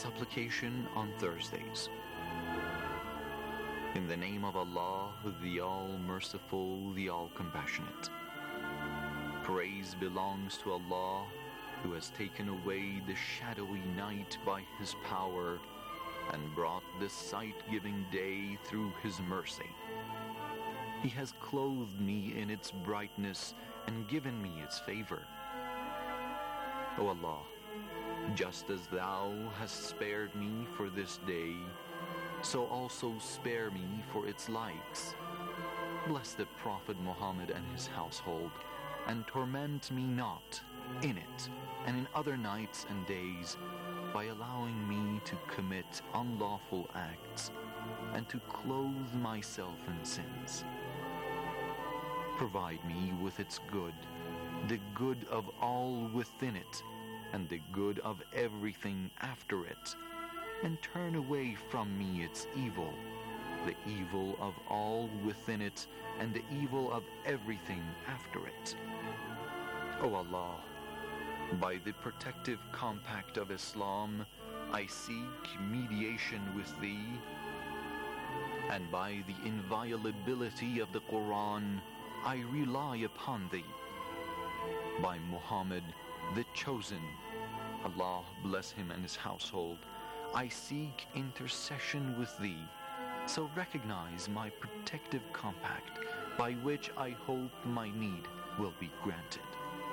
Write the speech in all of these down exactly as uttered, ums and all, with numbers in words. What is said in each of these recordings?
supplication on Thursdays. In the name of Allah, the All-Merciful, the All-Compassionate. Praise belongs to Allah, who has taken away the shadowy night by His power and brought the sight-giving day through His mercy. He has clothed me in its brightness and given me its favor. O Allah, just as Thou hast spared me for this day, so also spare me for its likes. Bless the Prophet Muhammad and his household, and torment me not in it and in other nights and days by allowing me to commit unlawful acts and to clothe myself in sins. Provide me with its good, the good of all within it, and the good of everything after it, and turn away from me its evil, the evil of all within it, and the evil of everything after it. O Allah, by the protective compact of Islam, I seek mediation with Thee, and by the inviolability of the Quran, I rely upon Thee. By Muhammad, the Chosen, Allah bless him and his household, I seek intercession with Thee, so recognize my protective compact, by which I hope my need will be granted.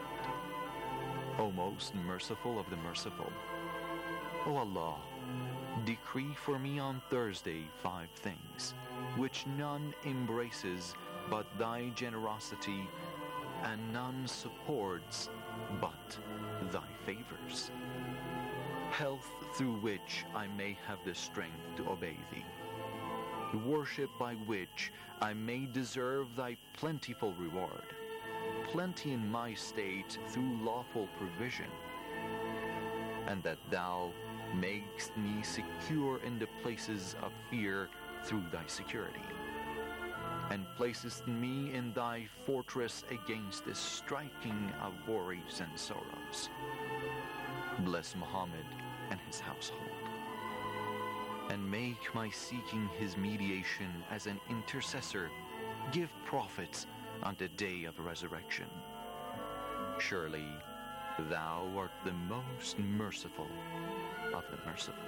O most merciful of the merciful, O Allah, decree for me on Thursday five things, which none embraces but Thy generosity, and none supports but Thy favors. Health through which I may have the strength to obey Thee. Worship by which I may deserve Thy plentiful reward. Plenty in my state through lawful provision. And that Thou makest me secure in the places of fear through Thy security. And placest me in Thy fortress against the striking of worries and sorrows. Bless Muhammad and his household, and make my seeking his mediation as an intercessor give profit on the day of resurrection. Surely Thou art the most merciful of the merciful.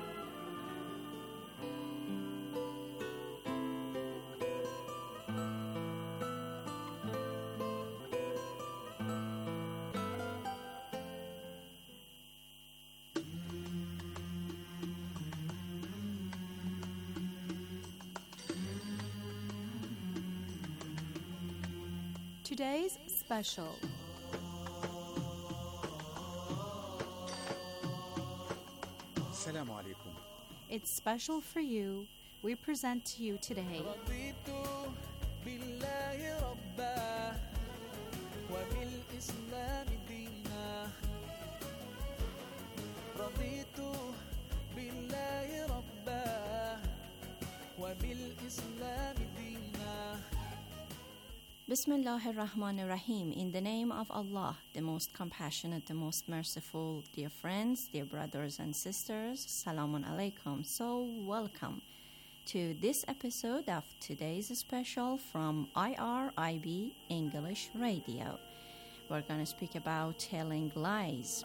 Today's special. Assalamu alaikum. It's special for you. We present to you today Bismillahir Rahmanir Rahim. In the name of Allah, the most compassionate, the most merciful. Dear friends, dear brothers and sisters, Salamun Alaikum. So welcome to this episode of today's special from I R I B English Radio. We're going to speak about telling lies.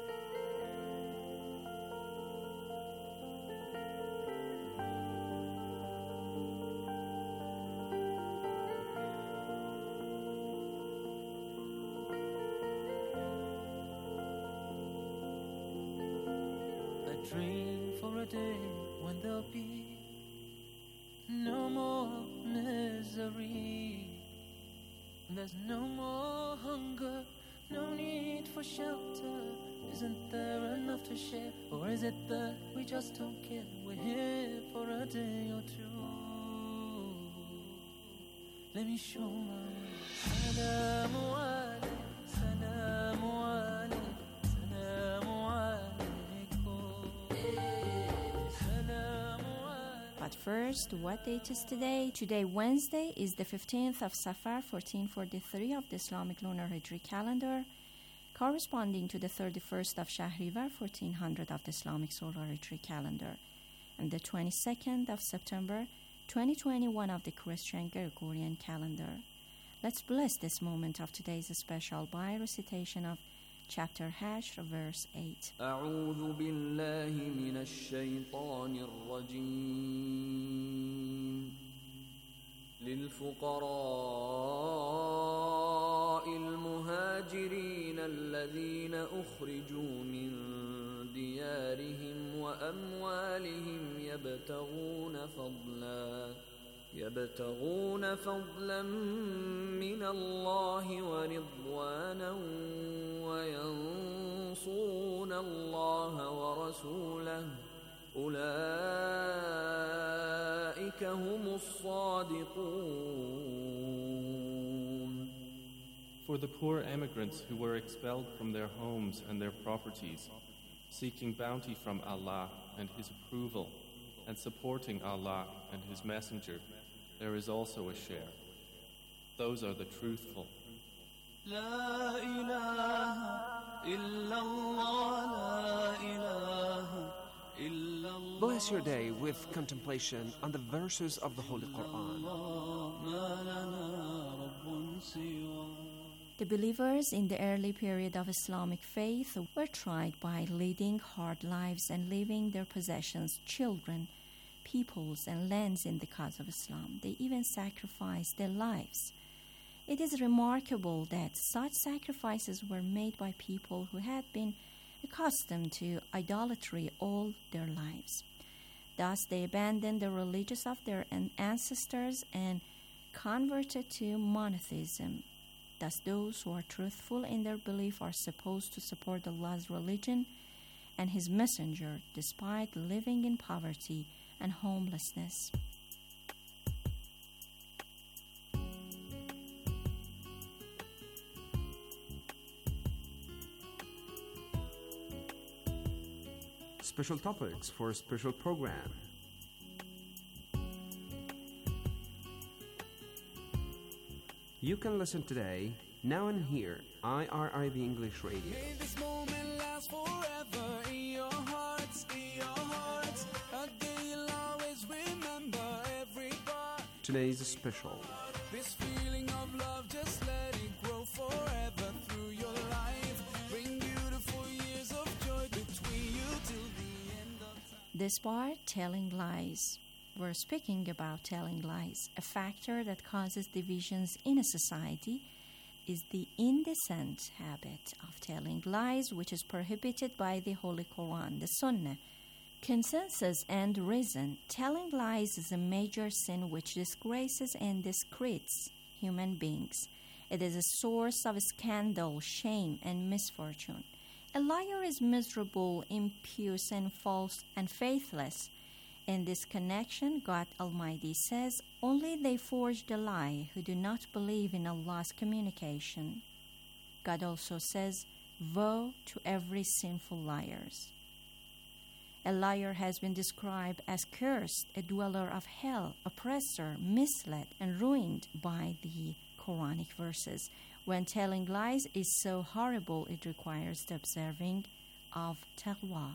Dream for a day when there'll be no more misery. There's no more hunger, no need for shelter. Isn't there enough to share? Or is it that we just don't care? We're here for a day or two. Let me show my way. Salamu alaykum, salamu alaykum, salamu alaykum. But first, what date is today? Today, Wednesday, is the fifteenth of Safar, fourteen forty-three of the Islamic Lunar Hijri calendar, corresponding to the thirty-first of Shahrivar, fourteen hundred of the Islamic solar retreat calendar, and the twenty-second of September, twenty twenty-one of the Christian Gregorian calendar. Let's bless this moment of today's special by recitation of chapter Hashr, verse eight. أعوذ بالله من الشيطان الرجيم للفقراء المهاجرين الذين أخرجوا من ديارهم وأموالهم يبتغون فضلا يبتغون فضلا من الله ورضوانا وينصرون الله ورسوله أولئك هم الصادقون. For the poor emigrants who were expelled from their homes and their properties, seeking bounty from Allah and His approval, and supporting Allah and His Messenger, there is also a share. Those are the truthful. لا إله إلا الله لا إله إلا الله. Bless your day with contemplation on the verses of the Holy Quran. ما لنا رب سواه. The believers in the early period of Islamic faith were tried by leading hard lives and leaving their possessions, children, peoples, and lands in the cause of Islam. They even sacrificed their lives. It is remarkable that such sacrifices were made by people who had been accustomed to idolatry all their lives. Thus, they abandoned the religions of their ancestors and converted to monotheism. Thus, those who are truthful in their belief are supposed to support Allah's religion and His Messenger despite living in poverty and homelessness. Special topics for a special program. You can listen today, now and here, I R I B English Radio. May this moment last forever in your hearts, in your hearts. A day you'll always remember every part. Today's special. This feeling of love, just let it grow forever through your life. Bring beautiful years of joy between you till the end of time. This part, telling lies. We're speaking about telling lies. A factor that causes divisions in a society is the indecent habit of telling lies, which is prohibited by the Holy Quran, the Sunnah. Consensus and reason. Telling lies is a major sin which disgraces and discredits human beings. It is a source of scandal, shame, and misfortune. A liar is miserable, impious, and false, and faithless. In this connection, God Almighty says, only they forged a lie who do not believe in Allah's communication. God also says, woe to every sinful liar. A liar has been described as cursed, a dweller of hell, oppressor, misled, and ruined by the Quranic verses. When telling lies is so horrible, it requires the observing of taqwa.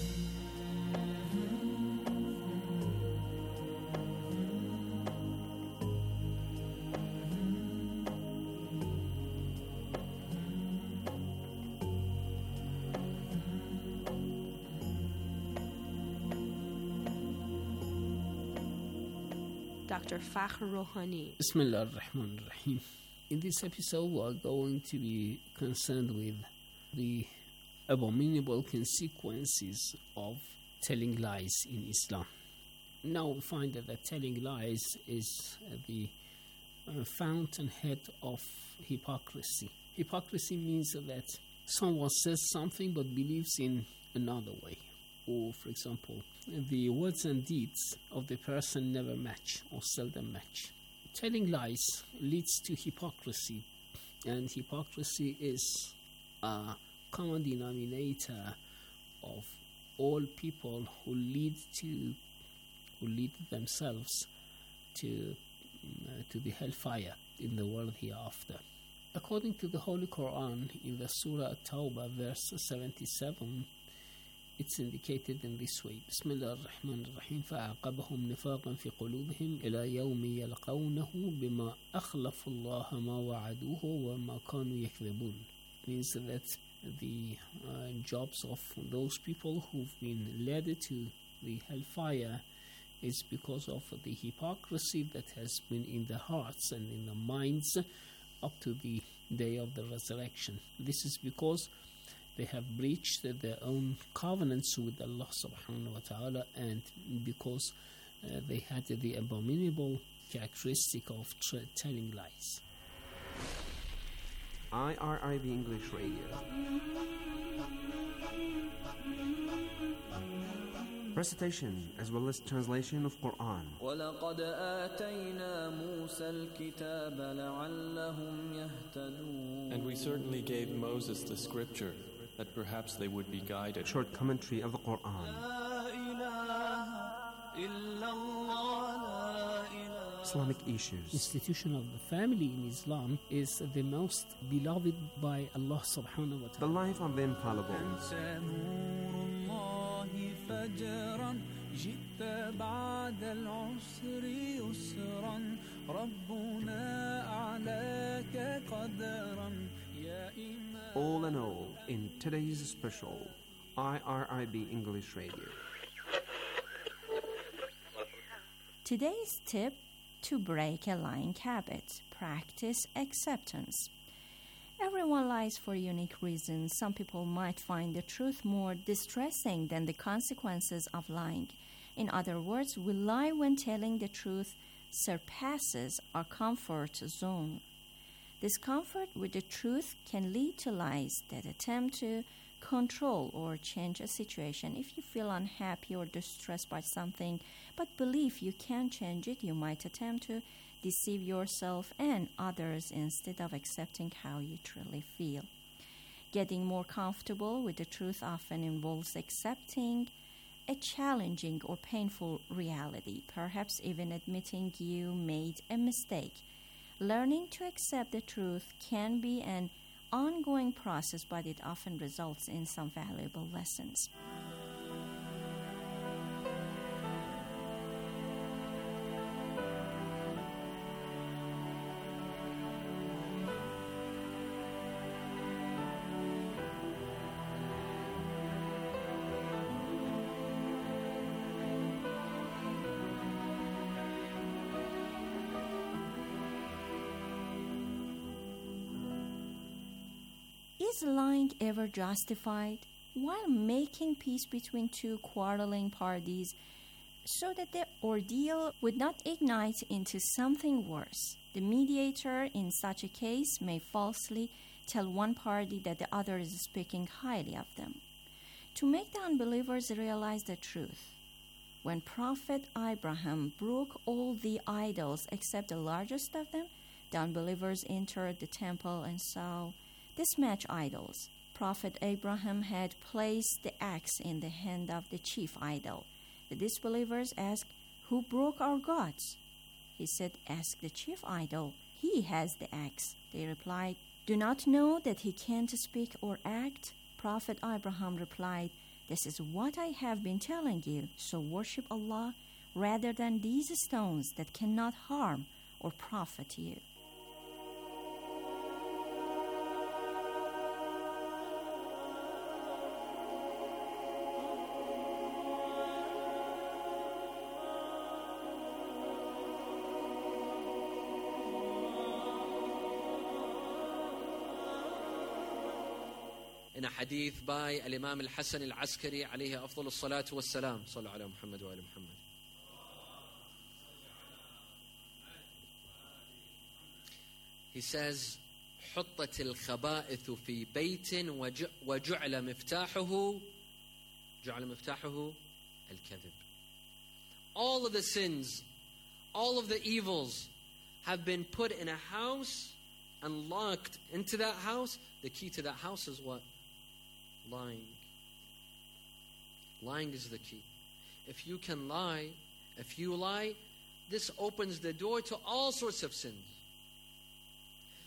Doctor Fakhr Rouhani. Bismillah ar-Rahman ar-Rahim. In this episode, we are going to be concerned with the abominable consequences of telling lies in Islam. Now we find that, that telling lies is uh, the uh, fountainhead of hypocrisy. Hypocrisy means that someone says something but believes in another way. Or, for example, the words and deeds of the person never match or seldom match. Telling lies leads to hypocrisy, and hypocrisy is a common denominator of all people who lead to who lead themselves to uh, to the hellfire in the world hereafter. According to the Holy Quran, in the Surah At-Tawbah, verse seventy-seven, it's indicated in this way. بسم الله الرحمن الرحيم فأعقبهم نفاقا في قلوبهم إلى يوم يلقونه بما أخلفوا الله ما وعدوه وما كانوا يكذبون. Means that the uh, jobs of those people who've been led to the hellfire is because of the hypocrisy that has been in the hearts and in the minds up to the day of the resurrection. This is because they have breached their own covenants with Allah subhanahu wa ta'ala, and because uh, they had the abominable characteristic of tra- telling lies. I R I B English Radio. Recitation as well as translation of Quran. وَلَقَدْ آتَيْنَا مُوسَى الْكِتَابَ لَعَلَّهُمْ يَهْتَدُونَ And we certainly gave Moses the scripture that perhaps they would be guided. Short commentary of the Quran. Islamic issues. Institution of the family in Islam is the most beloved by Allah subhanahu wa ta'ala. The life of the infallible. فجرا جئت بعد العسر يسرا ربنا أعلاك قدرا يا إمام. All in all, in today's special I R I B English Radio. Today's tip: to break a lying habit. Practice acceptance. Everyone lies for unique reasons. Some people might find the truth more distressing than the consequences of lying. In other words, we lie when telling the truth surpasses our comfort zone. Discomfort with the truth can lead to lies that attempt to control or change a situation. If you feel unhappy or distressed by something but believe you can change it, you might attempt to deceive yourself and others instead of accepting how you truly feel. Getting more comfortable with the truth often involves accepting a challenging or painful reality, perhaps even admitting you made a mistake. Learning to accept the truth can be an ongoing process, but it often results in some valuable lessons. Is lying ever justified? While making peace between two quarreling parties so that the ordeal would not ignite into something worse, the mediator in such a case may falsely tell one party that the other is speaking highly of them. To make the unbelievers realize the truth, when Prophet Abraham broke all the idols except the largest of them, the unbelievers entered the temple and saw dismatched idols. Prophet Abraham had placed the axe in the hand of the chief idol. The disbelievers asked, "Who broke our gods?" He said, "Ask the chief idol. He has the axe." They replied, "Do not know that he can't speak or act?" Prophet Abraham replied, "This is what I have been telling you. So worship Allah rather than these stones that cannot harm or profit you." In a hadith by Al-Imam Al-Hasan Al-Askari alayhi afdal as-salatu was-salam. Sallu ala Muhammad wa ala Muhammad. He says, حطت الخبائث في بيت وجعل مفتاحه جعل مفتاحه الكذب. All of the sins, all of the evils have been put in a house and locked into that house. The key to that house is what? Lying. Lying is the key. If you can lie, if you lie, this opens the door to all sorts of sins.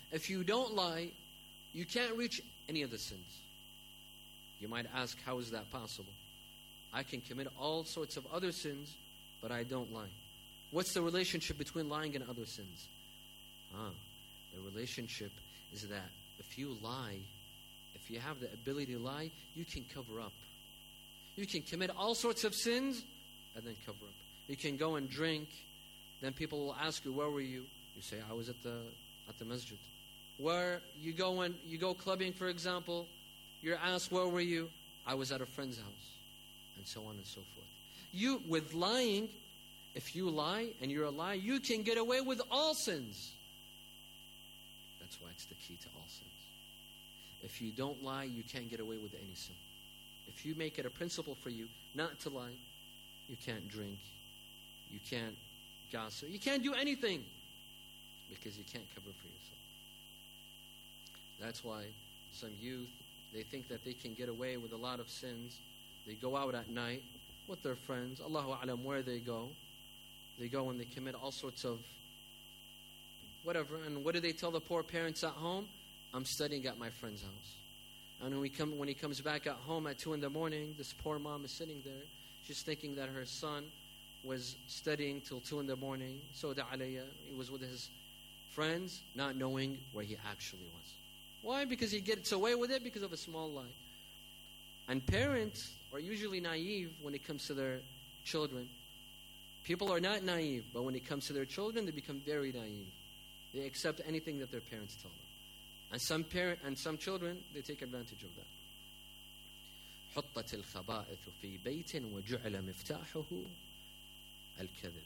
If you don't lie, you can't reach any of the sins. You might ask, how is that possible? I can commit all sorts of other sins, but I don't lie. What's the relationship between lying and other sins? Ah, the relationship is that if you lie, if you have the ability to lie, you can cover up. You can commit all sorts of sins and then cover up. You can go and drink, then people will ask you, where were you? You say, I was at the at the masjid. Where you go and you go clubbing, for example, you're asked, where were you? I was at a friend's house, and so on and so forth. You, with lying, if you lie and you're a liar, you can get away with all sins. That's why it's the key to all sins. If you don't lie, you can't get away with any sin. If you make it a principle for you not to lie, you can't drink, you can't gossip, you can't do anything because you can't cover for yourself. That's why some youth, they think that they can get away with a lot of sins. They go out at night with their friends. Allahu A'lam where they go. They go and they commit all sorts of whatever. And what do they tell the poor parents at home? I'm studying at my friend's house. And when, we come, when he comes back at home at two in the morning, this poor mom is sitting there. She's thinking that her son was studying till two in the morning. So alayya, he was with his friends, not knowing where he actually was. Why? Because he gets away with it because of a small lie. And parents are usually naive when it comes to their children. People are not naive, but when it comes to their children, they become very naive. They accept anything that their parents tell them. And some parent and some children, they take advantage of that. حطت الخبائث في بيت وجعل مفتاحه الكذب.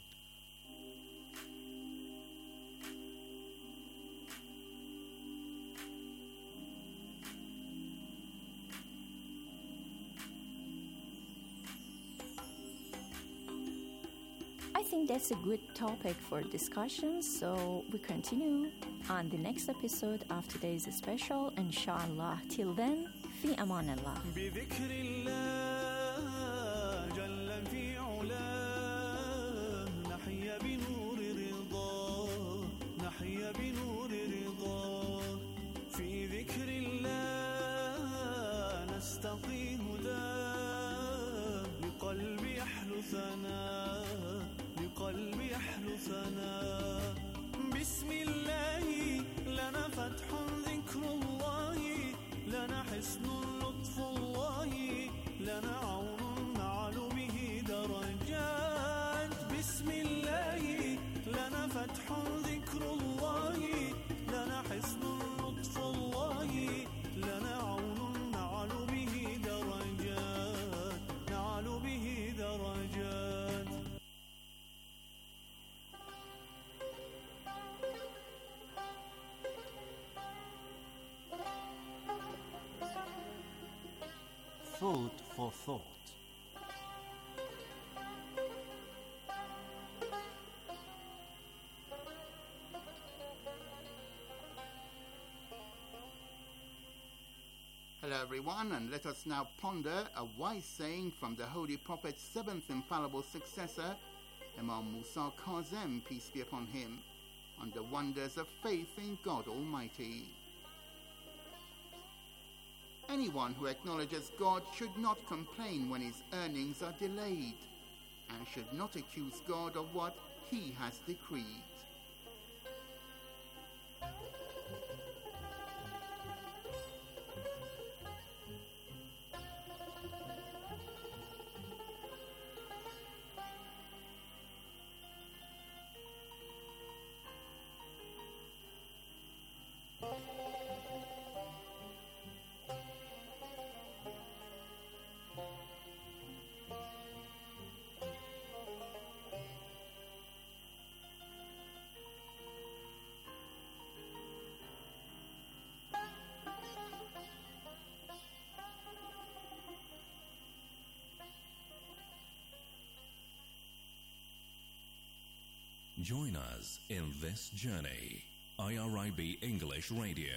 I think that's a good topic for discussion, so we continue on the next episode of today's special, inshallah. Till then, fi aman Allah. بذكر الله جل في علاه نحيا بنور رضاه نحيا بنور رضاه في ذكر الله نستقي هداه لقلب يحلو ثناه لقلب يحلو ثناه بسم الله لنا فتح ذكر الله لنا حسن لطف الله لنا عون نعلو به درجات بسم الله لنا فتح ذكر الله لنا حسن لطف الله لنا عون نعلو به درجات نعلو به درجات. Food for thought. Hello everyone, and let us now ponder a wise saying from the Holy Prophet's seventh infallible successor, Imam Musa Kazem, peace be upon him, on the wonders of faith in God Almighty. Anyone who acknowledges God should not complain when his earnings are delayed, and should not accuse God of what he has decreed. Join us in this journey. I R I B English Radio.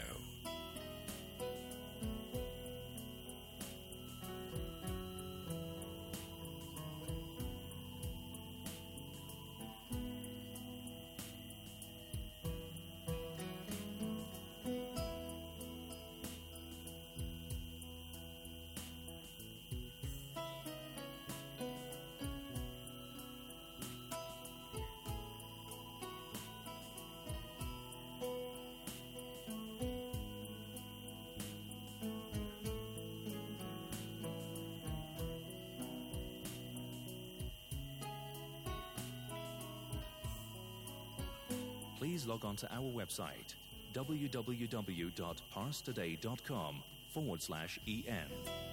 please log on to our website www.parstoday.com forward slash en.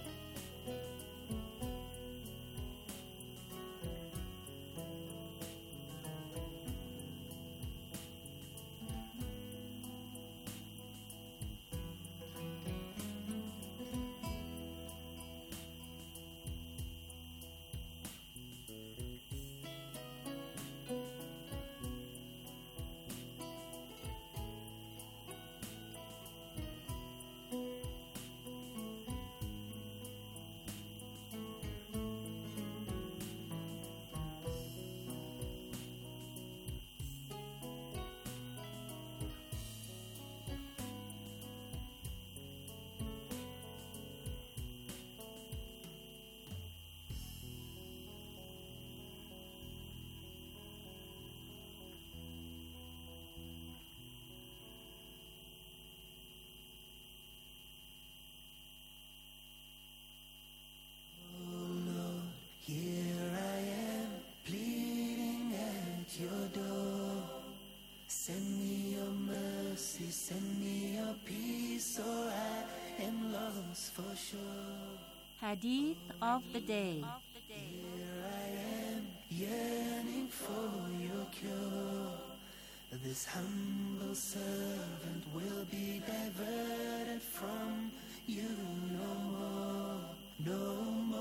Here I am, pleading at your door. Send me your mercy, send me your peace, or I am lost for sure. Hadith of the day. Here I am, yearning for your cure. This humble servant will be diverted from you no more, no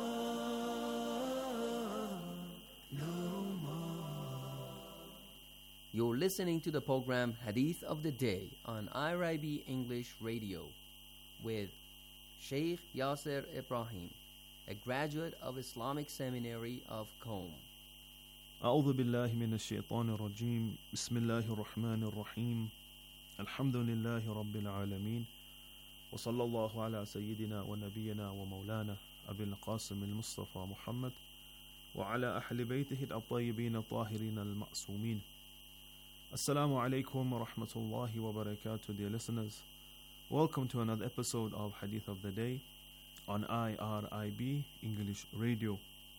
more, no more. You're listening to the program Hadith of the Day on I R I B English Radio with Sheikh Yasser Ibrahim, a graduate of Islamic Seminary of Qom. أعوذ بالله من الشيطان الرجيم بسم الله الرحمن الرحيم الحمد لله رب العالمين وصلى الله على سيدنا ونبينا ومولانا أبي القاسم المصطفى محمد وعلى أهل بيته الطيبين الطاهرين المعصومين. Assalamu alaikum wa rahmatullahi wa barakatuh, dear listeners. Welcome to another episode of Hadith of the Day on I R I B English Radio.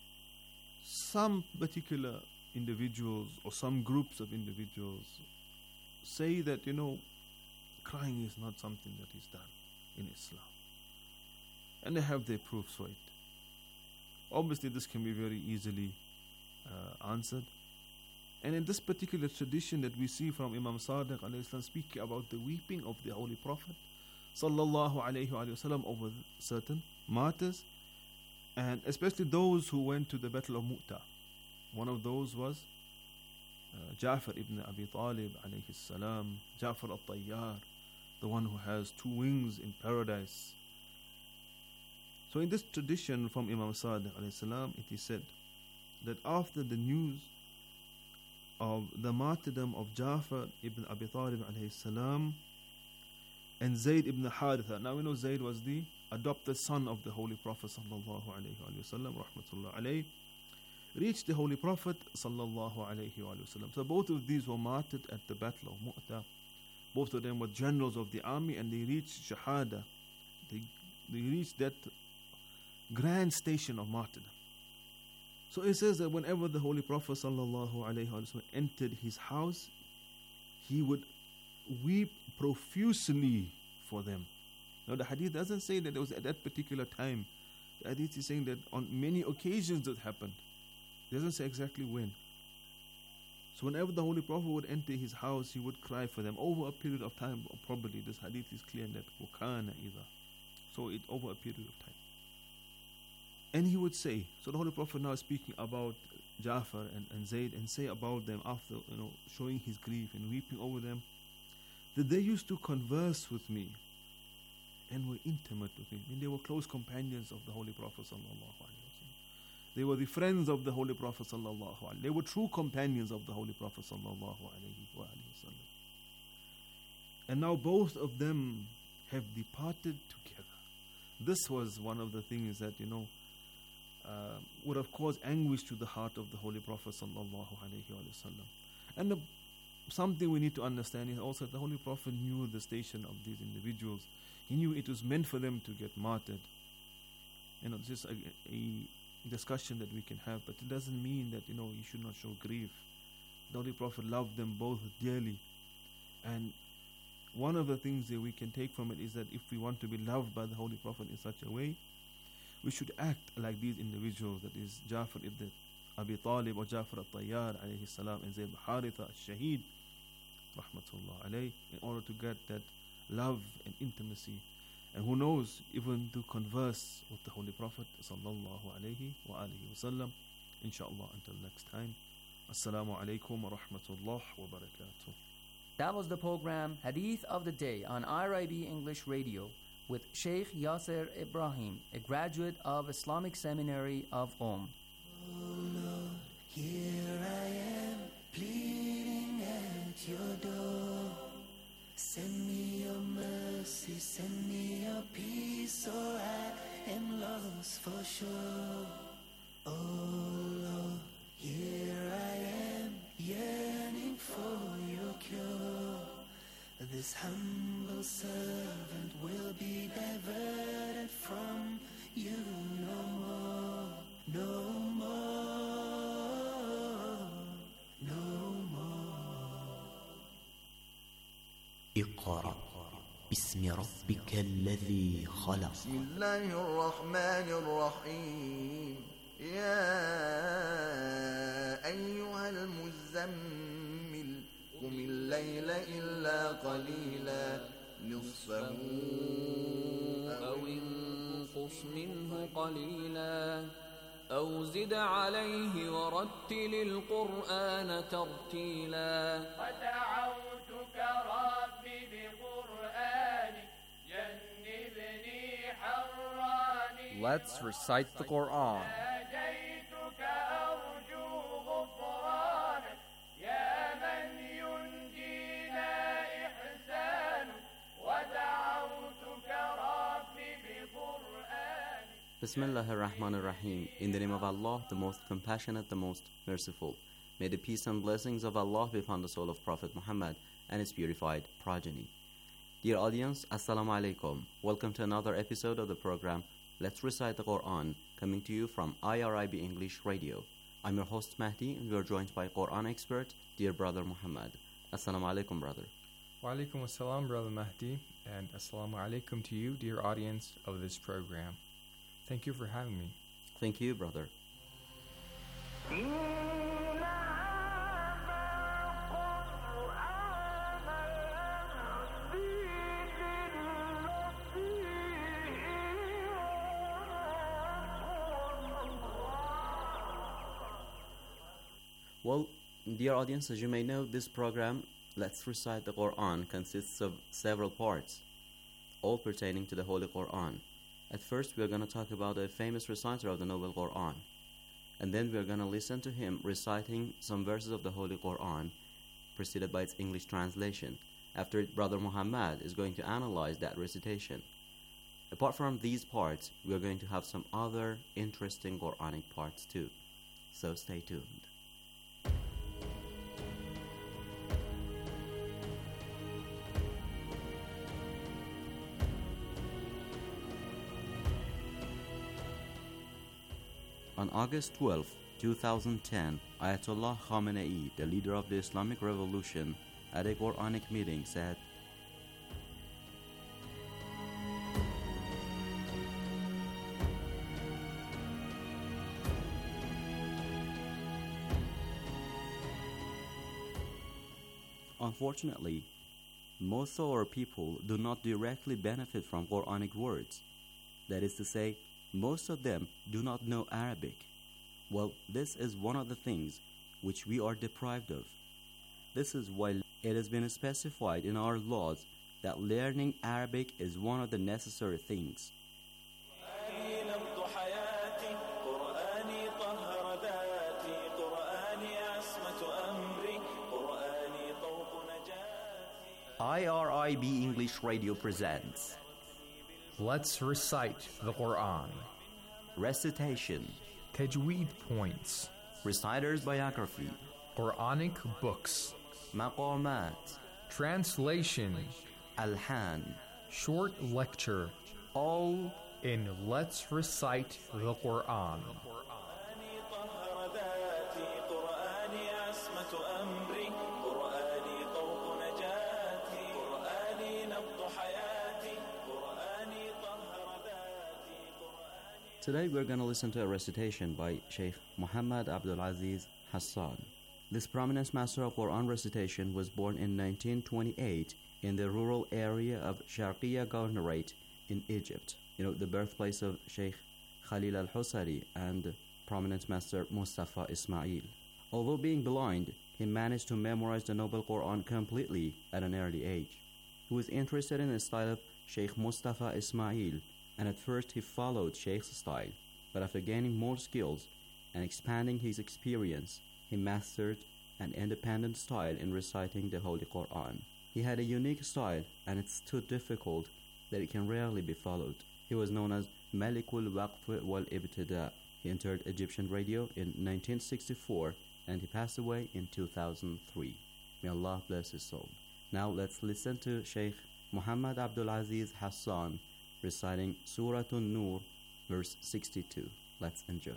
Some particular individuals or some groups of individuals say that, you know, crying is not something that is done in Islam. And they have their proofs for it. Obviously, this can be very easily uh, answered. And in this particular tradition that we see from Imam Sadiq alayhi salam speaking about the weeping of the Holy Prophet sallallahu alayhi wa sallam over certain martyrs, and especially those who went to the Battle of Mu'tah. One of those was uh, Ja'far ibn Abi Talib alayhi salam, Ja'far al-Tayyar, the one who has two wings in paradise. So in this tradition from Imam Sadiq alayhi salam, it is said that after the news of the martyrdom of Ja'far ibn Abi Talib alayhi salam and Zayd ibn Haritha. Now we know Zayd was the adopted son of the Holy Prophet sallallahu alayhi wa sallam, rahmatullah alayhi, reached the Holy Prophet sallallahu alayhi wa sallam. So both of these were martyred at the Battle of Mu'tah. Both of them were generals of the army, and they reached Shahada. They, they reached that grand station of martyrdom. So it says that whenever the Holy Prophet sallallahu alayhi wa sallam entered his house, he would weep profusely for them. Now the hadith doesn't say that it was at that particular time. The hadith is saying that on many occasions it happened. It doesn't say exactly when. So whenever the Holy Prophet would enter his house, he would cry for them over a period of time. Probably this hadith is clear that وَكَانَ إِذَا. So it over a period of time. And he would say, so the Holy Prophet now is speaking about Ja'far and, and Zayd, and say about them after, you know, showing his grief and weeping over them, that they used to converse with me and were intimate with me. I mean, they were close companions of the Holy Prophet sallallahu alaihi wasallam. They were the friends of the Holy Prophet sallallahu alaihi wasallam. They were true companions of the Holy Prophet sallallahu alaihi wasallam. And now both of them have departed together. This was one of the things that, you know, uh, would have caused anguish to the heart of the Holy Prophet sallallahu alaihi wasallam. And the, something we need to understand is also the Holy Prophet knew the station of these individuals. He knew it was meant for them to get martyred. You know, this is a, a discussion that we can have, but it doesn't mean that, you know, you should not show grief. The Holy Prophet loved them both dearly. And one of the things that we can take from it is that if we want to be loved by the Holy Prophet in such a way, we should act like these individuals, that is Jafar ibn Abi Talib or Jafar al-Tayyar alayhi salam and Zayd al-Haritha al-Shaheed rahmatullah alayhi, in order to get that love and intimacy. And who knows, even to converse with the Holy Prophet sallallahu alayhi wa alihi wa sallam. Inshallah, until next time. Assalamu alaikum wa rahmatullah wa barakatuh. That was the program Hadith of the Day on I R I B English Radio with Sheikh Yasser Ibrahim, a graduate of Islamic Seminary of Qom. Oh Lord, here I am, pleading at your door. Send me your mercy, send me your peace, or I am lost for sure. Oh Lord, here I am, yearning for your cure. This humble servant will be diverted from you no more, no more, no more. اقرأ باسم ربك الذي خلق. بسم الله الرحمن الرحيم. يا أيها المزمل قم الليل إلا قليلا نصفه أو انقص منه قليلا أو زد عليه ورتل القرآن ترتيلا ودعوتك ربي بقرآنك جنبني حراني. Let's recite the Quran. Bismillah ar-Rahman ar-Rahim. In the name of Allah, the most compassionate, the most merciful. May the peace and blessings of Allah be upon the soul of Prophet Muhammad and his purified progeny. Dear audience, Assalamu alaikum. Welcome to another episode of the program Let's Recite the Quran, coming to you from I R I B English Radio. I'm your host Mahdi, and we are joined by Quran expert, dear brother Muhammad. Assalamu alaikum, brother. Wa alaikum assalam, brother Mahdi, and assalamu alaikum to you, dear audience of this program. Thank you for having me. Thank you, brother. Well, dear audience, as you may know, this program, Let's Recite the Quran, consists of several parts, all pertaining to the Holy Quran. At first, we are going to talk about a famous reciter of the Noble Quran. And then we are going to listen to him reciting some verses of the Holy Quran, preceded by its English translation. After it, Brother Muhammad is going to analyze that recitation. Apart from these parts, we are going to have some other interesting Quranic parts too. So stay tuned. On August twelfth, two thousand ten, Ayatollah Khamenei, the leader of the Islamic Revolution, at a Quranic meeting said, Unfortunately, most of our people do not directly benefit from Quranic words. That is to say, most of them do not know Arabic. Well, this is one of the things which we are deprived of. This is why it has been specified in our laws that learning Arabic is one of the necessary things. I R I B English Radio presents Let's Recite the Quran. Recitation. Tajweed points. Reciter's biography. Quranic books. Maqamat. Translation. Alhan. Short lecture. All in Let's Recite the Quran. Today we're going to listen to a recitation by Sheikh Muhammad Abdul Aziz Hassan. This prominent master of Quran recitation was born in nineteen twenty-eight in the rural area of Sharqiya Governorate in Egypt, you know, the birthplace of Sheikh Khalil al-Husari and prominent master Mustafa Ismail. Although being blind, he managed to memorize the Noble Quran completely at an early age. He was interested in the style of Sheikh Mustafa Ismail, and at first he followed Sheikh's style, but after gaining more skills and expanding his experience, he mastered an independent style in reciting the Holy Quran. He had a unique style, and it's too difficult that it can rarely be followed. He was known as Malikul Waqf wal Ibtida. He entered Egyptian radio in nineteen sixty-four, and he passed away in two thousand three. May Allah bless his soul. Now let's listen to Sheikh Muhammad Abdul Aziz Hassan reciting Surah An-Nur, verse sixty-two. Let's enjoy.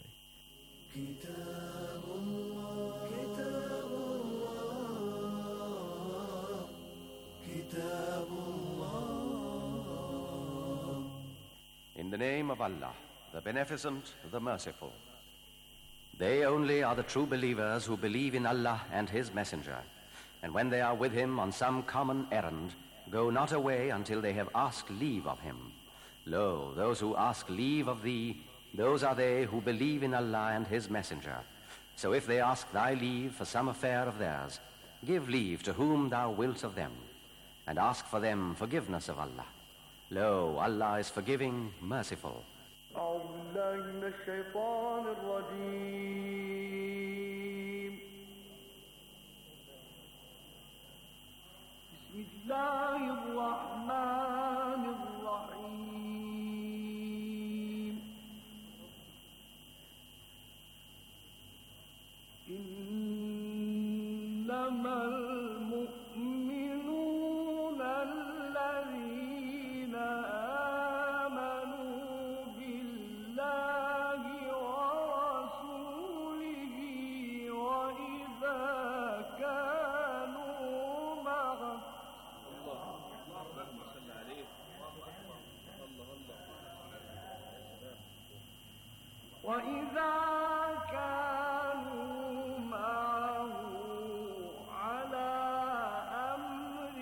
In the name of Allah, the Beneficent, the Merciful. They only are the true believers who believe in Allah and His Messenger, and when they are with Him on some common errand, go not away until they have asked leave of Him. Lo, those who ask leave of thee, those are they who believe in Allah and His Messenger. So if they ask thy leave for some affair of theirs, give leave to whom thou wilt of them, and ask for them forgiveness of Allah. Lo, Allah is forgiving, merciful. أعوذ بالله من الشيطان الرجيم بسم الله الرحمن الرحيم إنما المؤمنون الذين آمنوا بالله ورسوله وإذا كانوا معه وإذا كانوا معه على أمر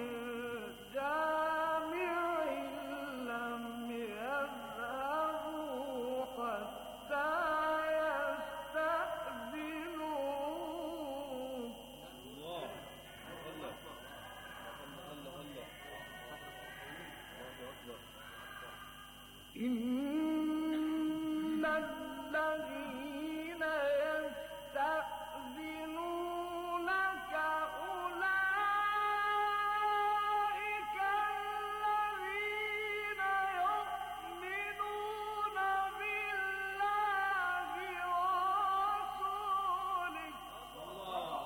جامع لم يذهبوا حتى يستأذنوه إن الذين يستأذنونك أولئك الذين يؤمنون بالله ورسوله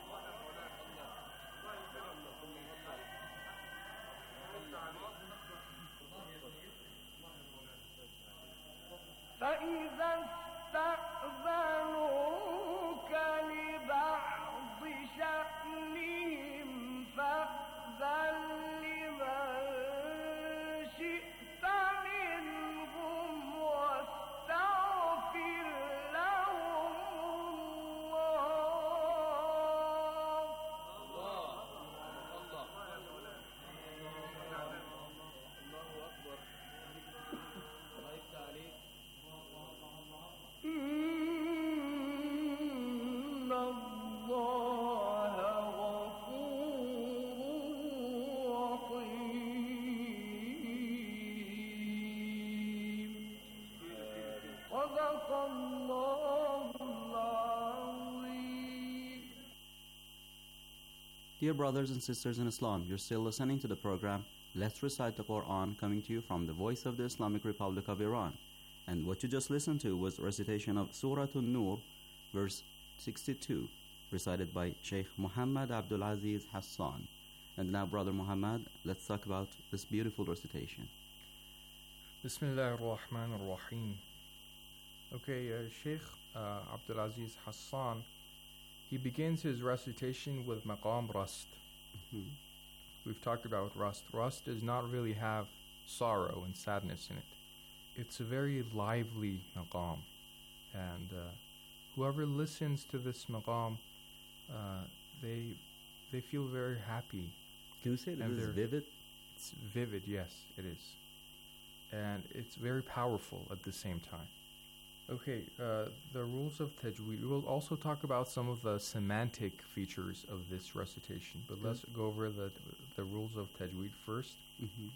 فإذا استأذنوك لبعض شأنهم فأذن لمن شئت منهم واستغفر لهم إن الله غفور رحيم صدق الله العظيم. Dear brothers and sisters in Islam, you're still listening to the program Let's Recite the Quran, coming to you from the voice of the Islamic Republic of Iran. And what you just listened to was a recitation of Surah An-Nur, verse sixty-two, recited by Sheikh Muhammad Abdul Aziz Hassan. And now, Brother Muhammad, let's talk about this beautiful recitation. Bismillah ar-Rahman ar-Rahim. Okay, uh, Sheikh uh, Abdul Aziz Hassan, he begins his recitation with maqam rust. Mm-hmm. We've talked about rust. Rust does not really have sorrow and sadness in it. it's a very lively maqam, and uh, whoever listens to this maqam, uh, they they feel very happy. Can you say that And it is they're- vivid? It's vivid, yes, it is, and it's very powerful at the same time. Okay, uh, the rules of tajweed. We will also talk about some of the semantic features of this recitation, but Good. let's go over the the rules of tajweed first. Mhm.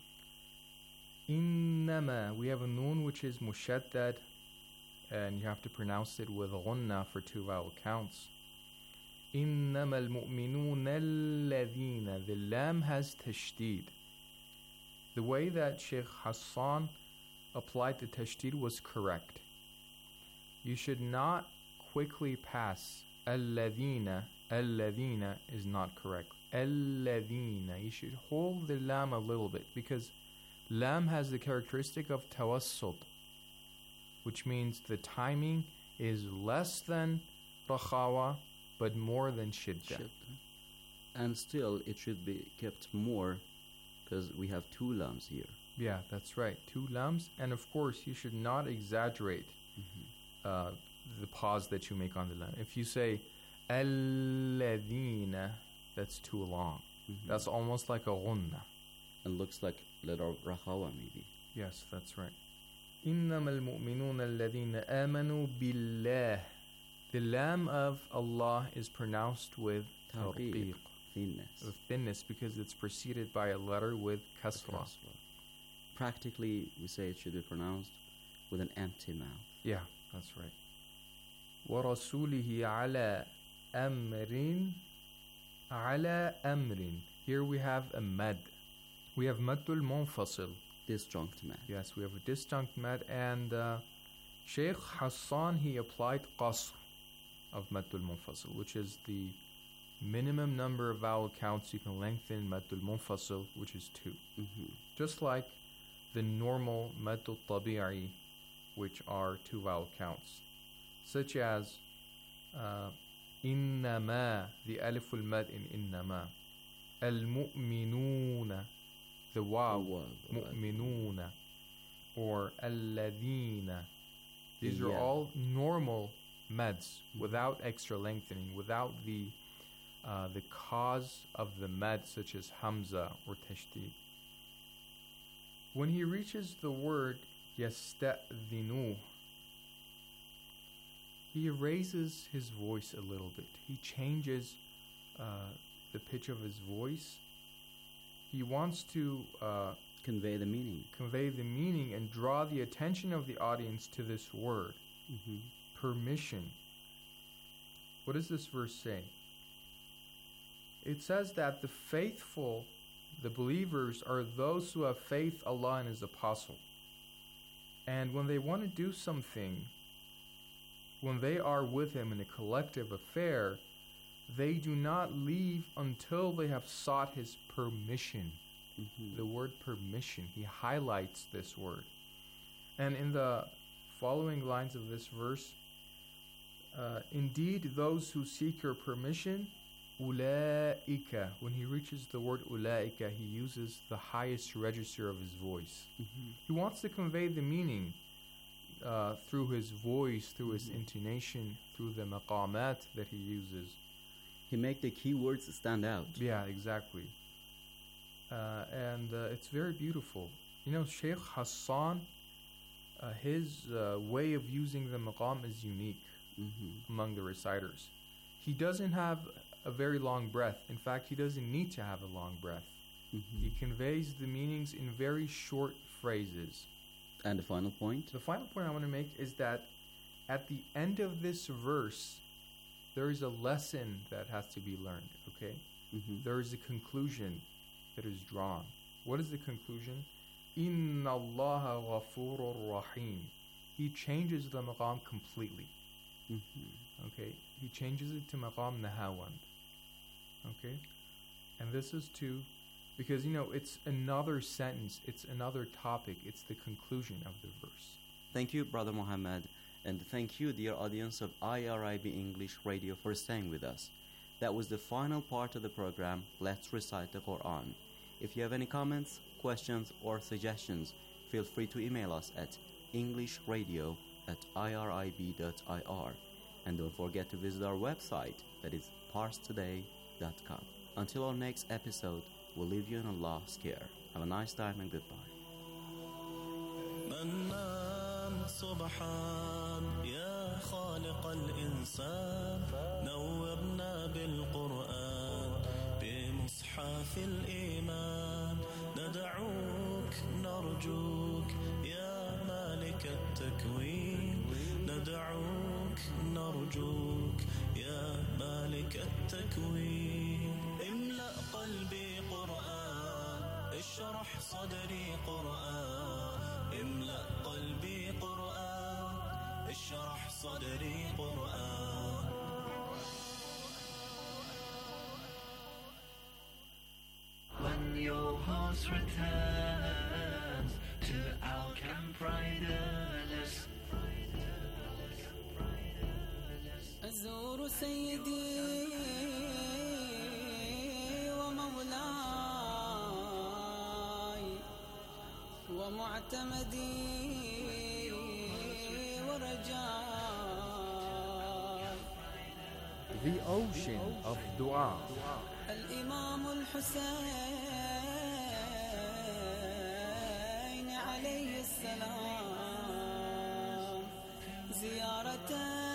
Innama, we have a noon which is mushaddad, and you have to pronounce it with ghunnah for two vowel counts. Innama al-mu'minuna alladhina. The lam has tashdid. The way that Sheikh Hassan applied the tashdid was correct. You should not quickly pass alladhina. Alladhina is not correct. Alladhina. You should hold the lam a little bit, because lam has the characteristic of tawassut, which means the timing is less than rakhawa but more than shidda. Shidda. And still, it should be kept more because we have two lams here. Yeah, that's right. Two lams, and of course, you should not exaggerate uh, the pause that you make on the lam. If you say alladhina, that's too long. Mhm. That's almost like a ghunna. And looks like letter rakhawa maybe. Yes, that's right. إنما المؤمنون الذين آمنوا بالله. The lam of Allah is pronounced with Tarqiq, tarqiq, thinness. with thinness, because it's preceded by a letter with kasra. Kasra. Practically, we say it should be pronounced with an empty mouth. Yeah, that's right. وَرَسُولِهِ عَلَى أَمْرٍ عَلَى أَمْرٍ. Here we have a mad. We have maddul munfasil. Disjunct mad. Yes, we have a disjunct mad, and uh, Sheikh Hassan, he applied qasr of maddul munfasil, which is the minimum number of vowel counts you can lengthen maddul munfasil, which is two. Mhm. Just like the normal maddul tabi'i, which are two vowel counts, such as uh, innama, the alif al mad in innama, al mu'minuna, the waw, mu'minuna, or alladhina. These are Yeah. all normal mads without extra lengthening, without the uh, the cause of the mad, such as hamza or tashdid. When he reaches the word yasta'dhinu, he raises his voice a little bit. He changes uh, the pitch of his voice. He wants to uh, convey the meaning. Convey the meaning and draw the attention of the audience to this word, Mhm. permission. What does this verse say? It says that the faithful, the believers, are those who have faith Allah and His Apostle. And when they want to do something, when they are with Him in a collective affair, they do not leave until they have sought His permission. Mhm. The word permission, he highlights this word. And in the following lines of this verse, uh, indeed those who seek your permission, ulaika. When he reaches the word ulaika, he uses the highest register of his voice. Mhm. He wants to convey the meaning uh, through his voice, through his intonation, through the maqamat that he uses. He make the key words stand out. Yeah, exactly. Uh, and uh, it's very beautiful. You know, Sheikh Hassan, uh, his uh, way of using the maqam is unique Mhm. among the reciters. He doesn't have a very long breath. In fact, he doesn't need to have a long breath. Mhm. He conveys the meanings in very short phrases. And the final point? The final point I want to make is that at the end of this verse, there is a lesson that has to be learned, okay? Mhm. There is a conclusion that is drawn. What is the conclusion? Inna Allah ghafurur rahim. He changes the maqam completely. Mhm. Okay? He changes it to maqam nahawand. Okay? And this is to, because you know, it's another sentence, it's another topic, it's the conclusion of the verse. Thank you, Brother Muhammad, and thank you, dear audience of I R I B English Radio, for staying with us. That was the final part of the program, Let's Recite the Quran. If you have any comments, questions, or suggestions, feel free to email us at English Radio at I R I B dot I R. And don't forget to visit our website, that is pars today dot com. Until our next episode, we'll leave you in Allah's care. Have a nice time and goodbye. منان سبحان يا خالق الإنسان نورنا بالقرآن بمصحف الإيمان ندعوك نرجوك يا مالك التكوين ندعوك نرجوك يا مالك التكوين املأ قلبي قرآن اشرح صدري قرآن املأ قلبي قرآن اشرح صدري قرآن When your horse returns to our camp riderless أزور سيدي ومولاي ومعتمدي ورجاي The ocean of dua. الإمام الحسين عليه السلام زيارة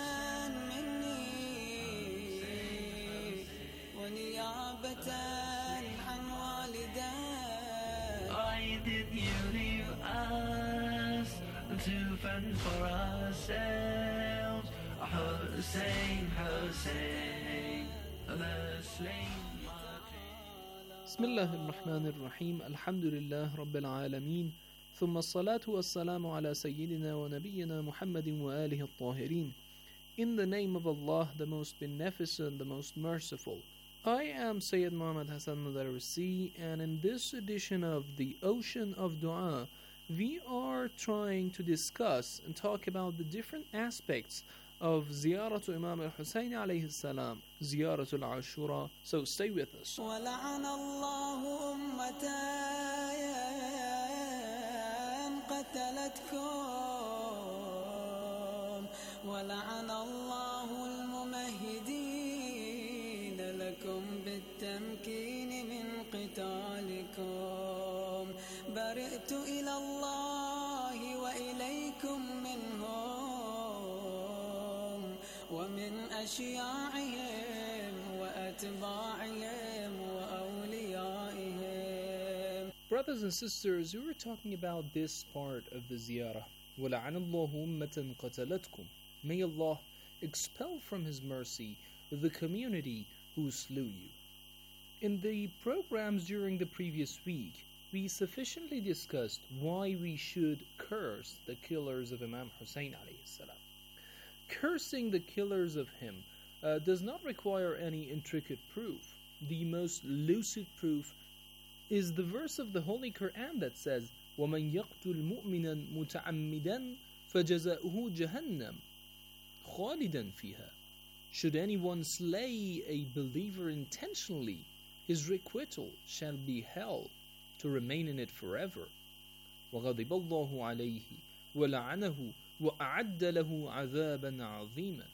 ونيابة عن والدي. Why did you leave us to fend for ourselves? Hussein, Hussein, the slain. بسم الله الرحمن الرحيم الحمد لله رب العالمين ثم الصلاة والسلام على سيدنا ونبينا محمد وآله الطاهرين. In the name of Allah, the most beneficent, the most merciful. I am Sayyid Muhammad Hassan Madarisi, and in this edition of The Ocean of Dua, we are trying to discuss and talk about the different aspects of Ziyaratu Imam al-Husayn alayhi salam, Ziyaratul Ashura. So stay with us. ولعن الله أمة قتلتكم ولعن الله الممهدين لكم بالتمكين من قتالكم برئت إلى الله وإليكم منهم ومن أشياعهم وأتباعهم وأوليائهم. Brothers and sisters, we were talking about this part of the ziyarah. وَلَعَنَ اللَّهُ أُمَّةً قَتَلَتْكُمْ. May Allah expel from His mercy the community who slew you. In the programs during the previous week, we sufficiently discussed why we should curse the killers of Imam Hussein alayhi salam. Cursing the killers of him uh, does not require any intricate proof. The most lucid proof is the verse of the Holy Quran that says, وَمَنْ يَقْتُلْ مُؤْمِنًا مُتَعَمِّدًا فَجَزَاؤُهُ جَهَنَّمْ خَالِدًا فِيهَا. Should anyone slay a believer intentionally, his requital shall be hell, to remain in it forever. وَغَضِبَ اللَّهُ عَلَيْهِ وَلَعَنَهُ وَأَعَدَّ لَهُ عَذَابًا عَظِيمًا.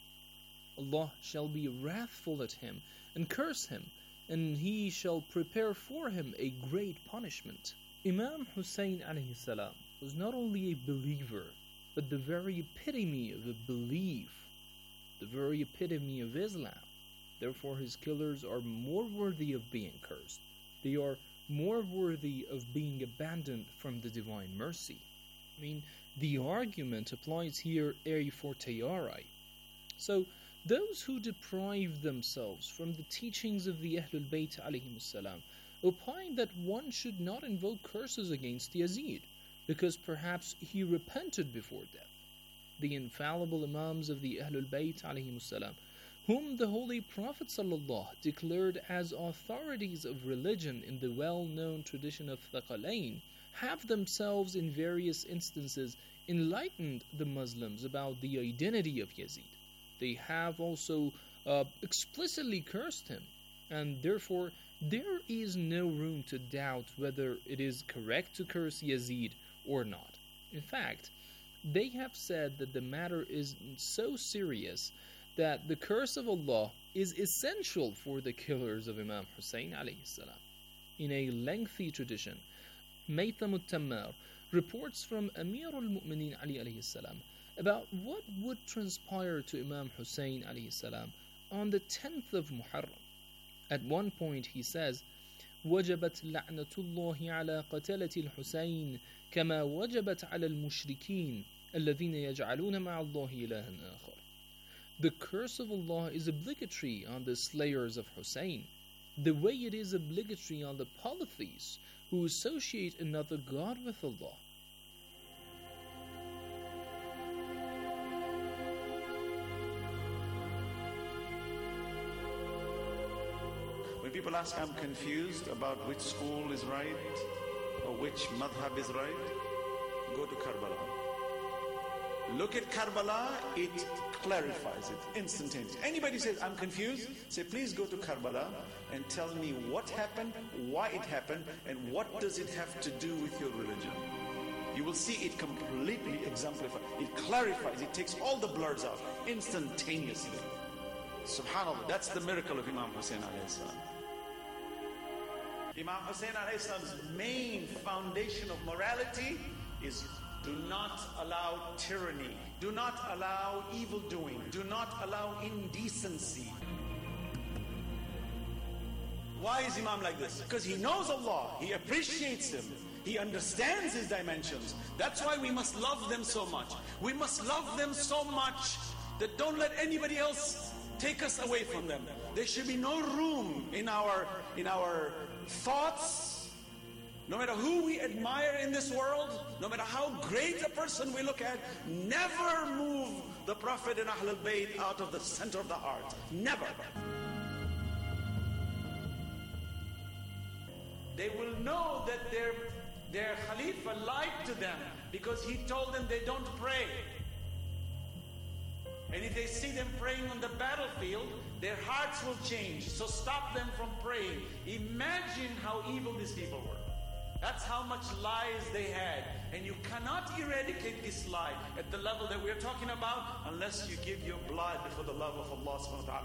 Allah shall be wrathful at him and curse him, and He shall prepare for him a great punishment. Imam Hussein alayhi salam was not only a believer, but the very epitome of a belief, the very epitome of Islam. Therefore his killers are more worthy of being cursed. They are more worthy of being abandoned from the divine mercy. I mean, the argument applies here a fortiori. So, those who deprive themselves from the teachings of the Ahlul Bayt alayhimus salam opine that one should not invoke curses against Yazid, because perhaps he repented before death. The infallible Imams of the Ahlul Bayt alayhimus salam, whom the Holy Prophet sallallahu declared as authorities of religion in the well-known tradition of Thaqalain, have themselves in various instances enlightened the Muslims about the identity of Yazid. They have also uh, explicitly cursed him, and therefore there is no room to doubt whether it is correct to curse Yazid or not. In fact, they have said that the matter is so serious that the curse of Allah is essential for the killers of Imam Hussein alayhi salam. In a lengthy tradition, Maytham al-Tammar reports from Amir al-Mu'mineen Ali alayhi salam about what would transpire to Imam Hussein alayhi salam on the tenth of Muharram. At one point he says, وجبت لعنة الله على قتلة الحسين كما وجبت على المشركين الذين يجعلون مع الله إلها آخر. The curse of Allah is obligatory on the slayers of Hussein, the way it is obligatory on the polytheists who associate another God with Allah. When people ask, I'm confused about which school is right or which madhab is right, go to Karbala. Look at Karbala, it clarifies it instantaneously. Anybody says, I'm confused, say, please go to Karbala and tell me what happened, why it happened, and what does it have to do with your religion. You will see it completely exemplified. It clarifies, it takes all the blurs out instantaneously. Subhanallah, that's the miracle of Imam Hussein alayhi salam. Imam Hussein alayhi salam's main foundation of morality is do not allow tyranny, do not allow evil doing, do not allow indecency. Why is Imam like this? Because he knows Allah, he appreciates Him, he understands His dimensions. That's why we must love them so much. We must love them so much that don't let anybody else take us away from them. There should be no room in our in our thoughts, no matter who we admire in this world, no matter how great a person we look at, never move the Prophet and Ahlul Bayt out of the center of the heart. Never. They will know that their, their Khalifa lied to them because he told them they don't pray. And if they see them praying on the battlefield, their hearts will change. So stop them from praying. Imagine how evil these people were. That's how much lies they had. And you cannot eradicate this lie at the level that we're talking about unless you give your blood for the love of Allah subhanahu wa ta'ala.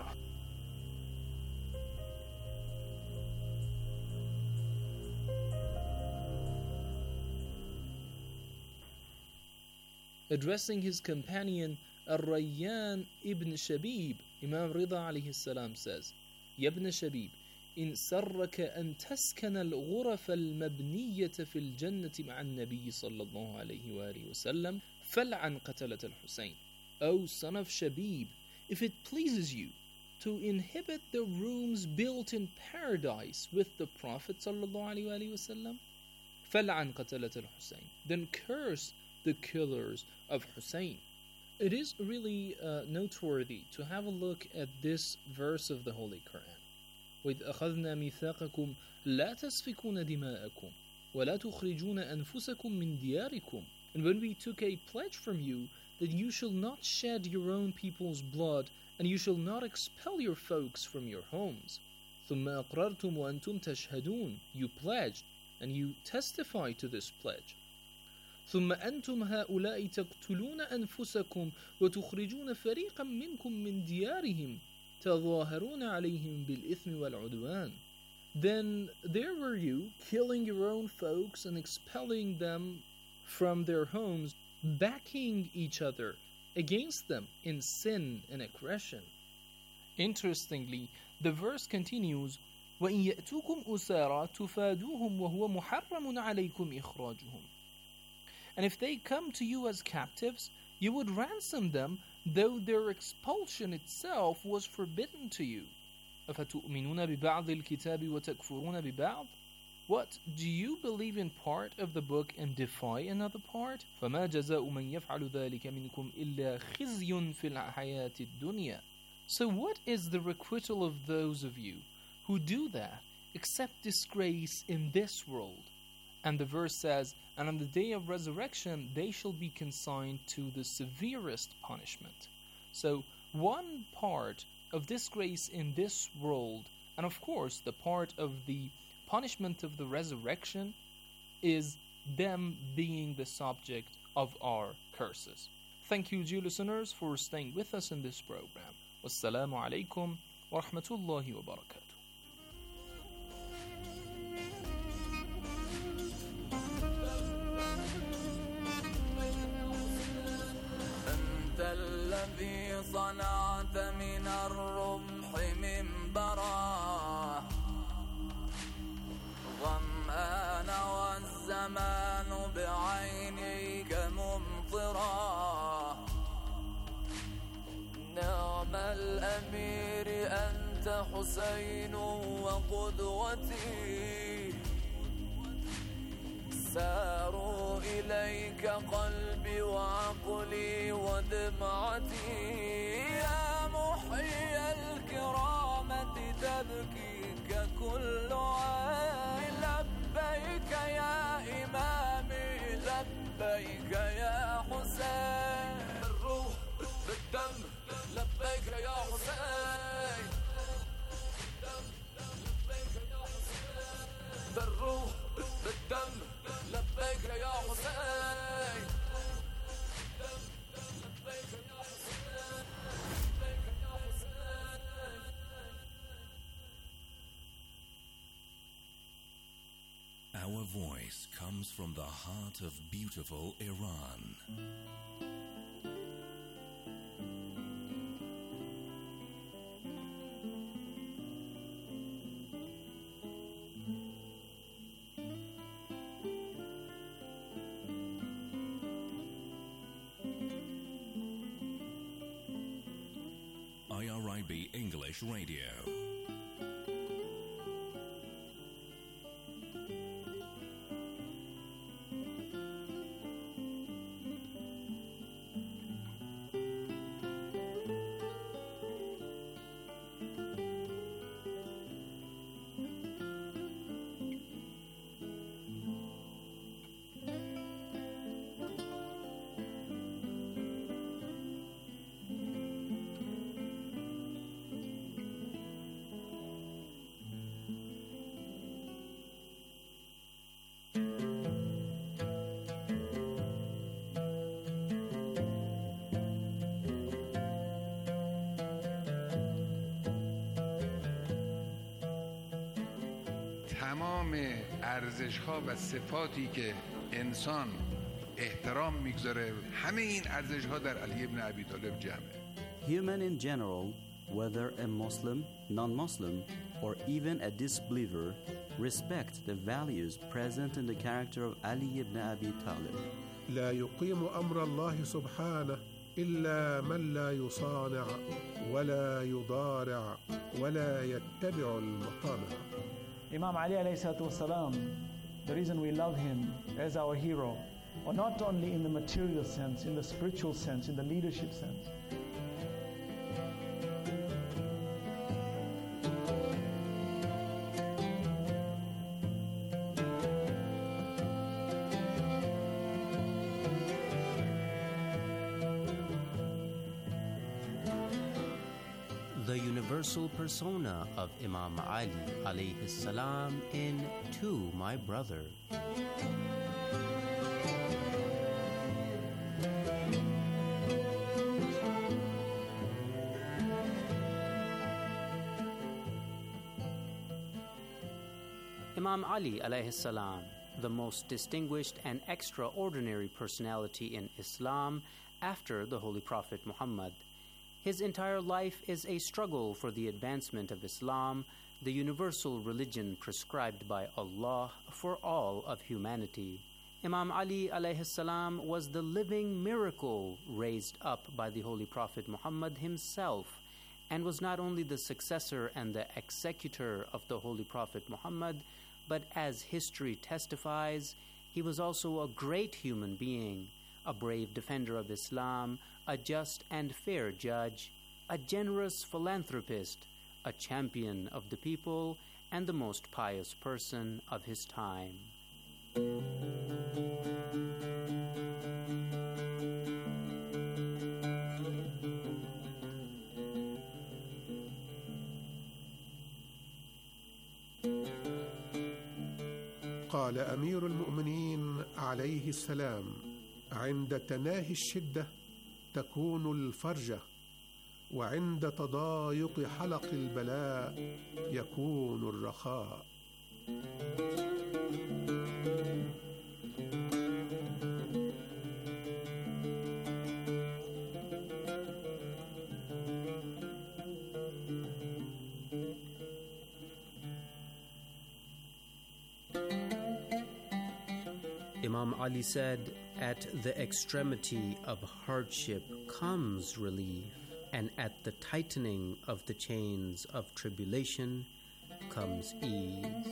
Addressing his companion Ar-Rayyan ibn Shabib, Imam Rida alayhi salam says, Ya ibn Shabib, إن سرك أن تسكن الغرف المبنية في الجنة مع النبي صلى الله عليه وآله وسلم فلعن قتلة الحسين. O son of Shabib, if it pleases you to inhabit the rooms built in paradise with the Prophet صلى الله عليه وآله وسلم فلعن قتلة الحسين, then curse the killers of Hussein. It is really uh, noteworthy to have a look at this verse of the Holy Quran. وَإِذْ أَخَذْنَا مِيثَاقَكُمْ لَا تَسْفِكُونَ دِمَاءَكُمْ وَلَا تُخْرِجُونَ أَنفُسَكُمْ مِنْ دِيَارِكُمْ. And when we took a pledge from you that you shall not shed your own people's blood and you shall not expel your folks from your homes. ثُمَّ أَقْرَرْتُمْ وَأَنْتُمْ تَشْهَدُونَ. You pledged and you testify to this pledge. ثم أنتم هؤلاء تقتلون أنفسكم وتخرجون فريقا منكم من ديارهم تظاهرون عليهم بالإثم والعدوان. Then there were you, killing your own folks and expelling them from their homes, backing each other against them in sin and aggression. Interestingly, the verse continues, وَإِنْ يَأْتُوكُمْ أُسَارَى تُفَادُوهُمْ وَهُوَ مُحَرَّمٌ عَلَيْكُمْ إِخْرَاجُهُمْ. And if they come to you as captives, you would ransom them, though their expulsion itself was forbidden to you. أَفَتُؤْمِنُونَ بِبَعْضِ الْكِتَابِ وَتَكْفُرُونَ بِبَعْضِ. What? Do you believe in part of the book and defy another part? فَمَا جَزَاءُ مَنْ يَفْعَلُ ذَلِكَ مِنْكُمْ إِلَّا خِزْيٌ فِي الْحَيَاةِ الدُّنْيَا. So what is the requital of those of you who do that, except disgrace in this world? And the verse says, and on the day of resurrection they shall be consigned to the severest punishment. So one part of disgrace in this world, and of course the part of the punishment of the resurrection, is them being the subject of our curses. Thank you, dear listeners, for staying with us in this program. Wassalamu alaikum wa rahmatullahi wa barakatuh. الذي صنعت من الرمح منبرا ظمآن والزمان بعينيك ممطرا نعم الأمير أنت حسين وقدوتي ساروا إليك قلبي وعقلي ودمعتي يا محيي الكرامة تبكيك كل عين لبيك يا إمامي لبيك يا حسين بالروح بالدم لبيك يا حسين بالروح بالدم لبيك يا حسين لبيك يا حسين لبيك يا حسين. Our voice comes from the heart of beautiful Iran. I R I B English Radio. تمام ارزش ها و صفاتی که انسان احترام میگذاره همه این ارزش ها در علی ابن ابی طالب جمعه. Human in general, whether a Muslim, non-Muslim, or even a disbeliever, respect the values present in the character of Ali ibn Abi Talib. لا يقيم أمر الله سبحانه إلا من لا يصانع ولا يضارع ولا يتبع المطامع. Imam Ali alayhi salatu wasalam, the reason we love him as our hero, or not only in the material sense, in the spiritual sense, in the leadership sense. The universal persona of Imam Ali alayhi salam in To My Brother. Imam Ali alayhi salam, the most distinguished and extraordinary personality in Islam after the Holy Prophet Muhammad. His entire life is a struggle for the advancement of Islam, the universal religion prescribed by Allah for all of humanity. Imam Ali alayhi salam was the living miracle raised up by the Holy Prophet Muhammad himself, and was not only the successor and the executor of the Holy Prophet Muhammad, but as history testifies, he was also a great human being, a brave defender of Islam, a just and fair judge, a generous philanthropist, a champion of the people, and the most pious person of his time. قال أمير المؤمنين عليه السلام: عند تناهي الشدة تكون الفرجة، وعند تضايق حلق البلاء يكون الرخاء. Imam Ali said, "At the extremity of hardship comes relief, and at the tightening of the chains of tribulation comes ease."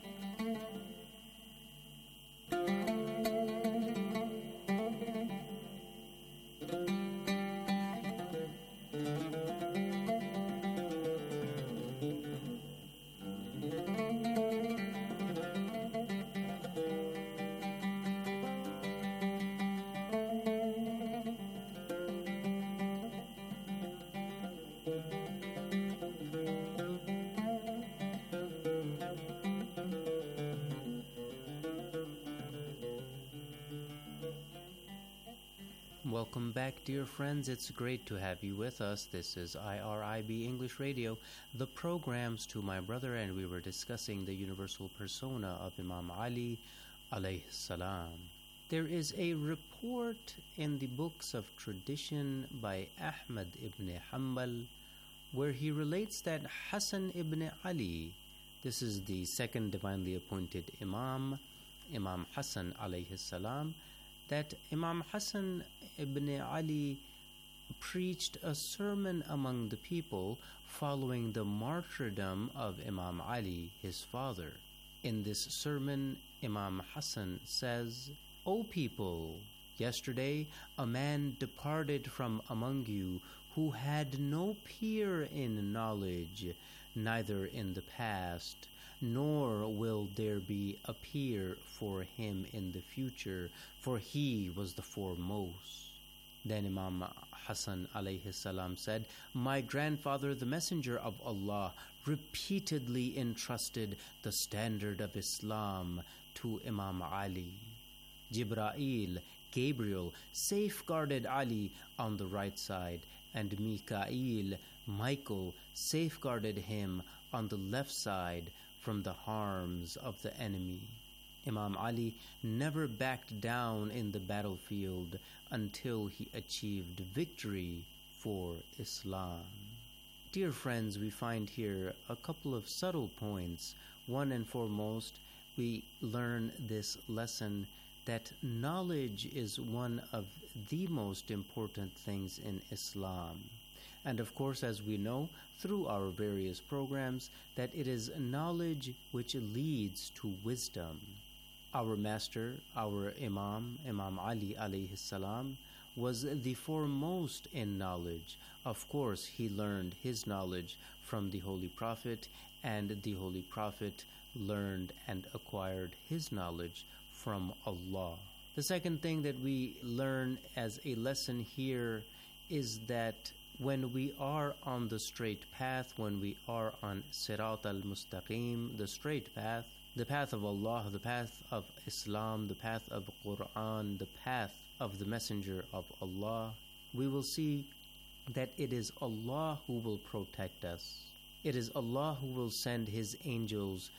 Welcome back, dear friends. It's great to have you with us. This is I R I B English Radio, the programs to my brother, and we were discussing the universal persona of Imam Ali alayhi salam. There is a report in the books of tradition by Ahmad ibn Hanbal where he relates that Hassan ibn Ali, this is the second divinely appointed Imam, Imam Hassan alayhi salam, that Imam Hassan ibn Ali preached a sermon among the people following the martyrdom of Imam Ali, his father. In this sermon, Imam Hassan says, "O people, yesterday a man departed from among you who had no peer in knowledge, neither in the past, nor will there be a peer for him in the future, for he was the foremost." Then Imam Hassan alayhi salam said, "My grandfather, the Messenger of Allah, repeatedly entrusted the standard of Islam to Imam Ali. Jibra'il, Gabriel, safeguarded Ali on the right side, and Mikael, Michael, safeguarded him on the left side from the harms of the enemy. Imam Ali never backed down in the battlefield until he achieved victory for Islam." Dear friends, we find here a couple of subtle points. One and foremost, we learn this lesson that knowledge is one of the most important things in Islam. And of course, as we know through our various programs, that it is knowledge which leads to wisdom. Our master, our Imam, Imam Ali alayhi salam, was the foremost in knowledge. Of course, he learned his knowledge from the Holy Prophet, and the Holy Prophet learned and acquired his knowledge from Allah. The second thing that we learn as a lesson here is that when we are on the straight path, when we are on Sirat al-Mustaqim, the straight path, the path of Allah, the path of Islam, the path of Quran, the path of the Messenger of Allah, we will see that it is Allah who will protect us. It is Allah who will send His angels